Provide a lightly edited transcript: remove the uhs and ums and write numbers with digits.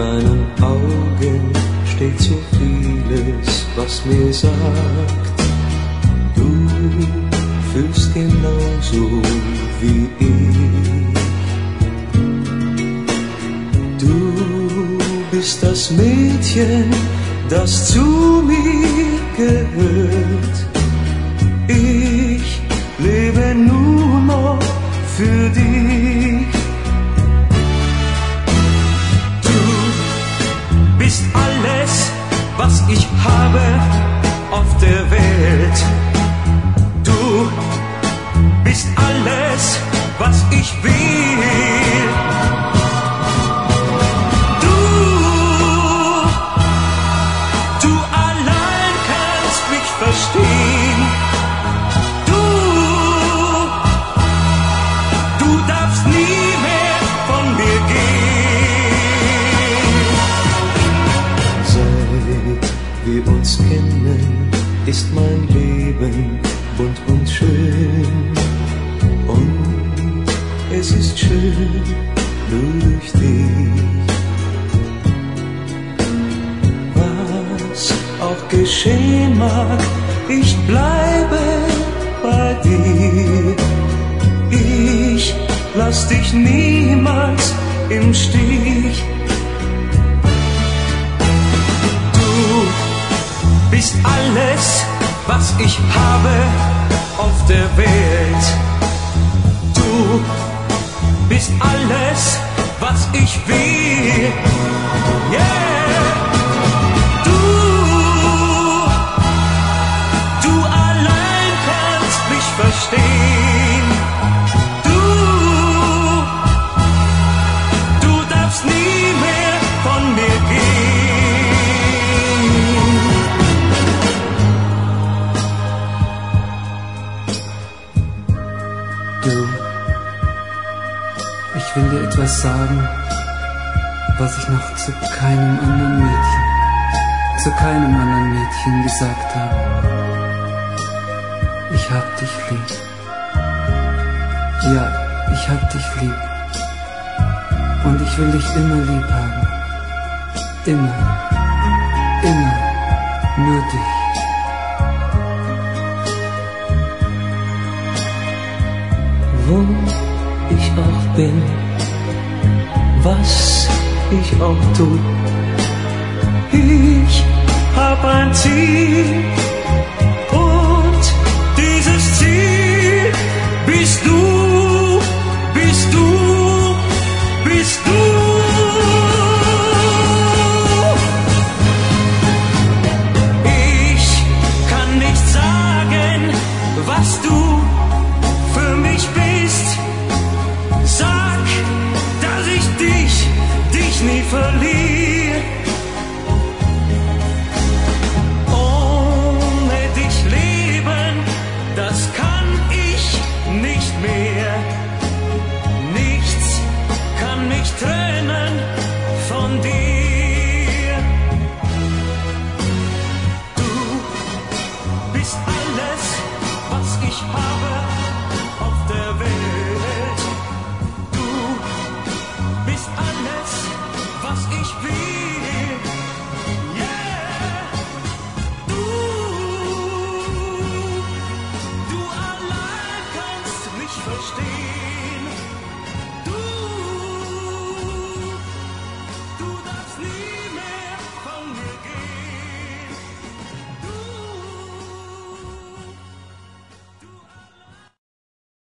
deinen Augen steht so vieles, was mir sagt, du fühlst genauso wie ich. Du bist das Mädchen, das zu mir gehört. Ich lebe nur noch für dich. Du bist alles, was ich habe auf der Welt. Du bist alles, was ich will. Du allein kannst mich verstehen. Du darfst nie mehr von mir gehen. Seit wir uns kennen, ist mein Leben bunt und schön. Und es ist schön, nur durch dich. Was auch geschehen mag, ich bleibe bei dir. Ich lass dich niemals im Stich. Du bist alles, was ich habe auf der Welt. Du bist alles, was ich will. Yeah! Du allein kannst mich verstehen. Du darfst nie mehr von mir gehen. Du, ich will dir etwas sagen, was ich noch zu keinem anderen Mädchen gesagt habe. Ich hab dich lieb. Ja, ich hab dich lieb. Und ich will dich immer lieb haben. Immer, immer, nur dich. Wo ich auch bin, was ich auch tu, ich hab ein Ziel.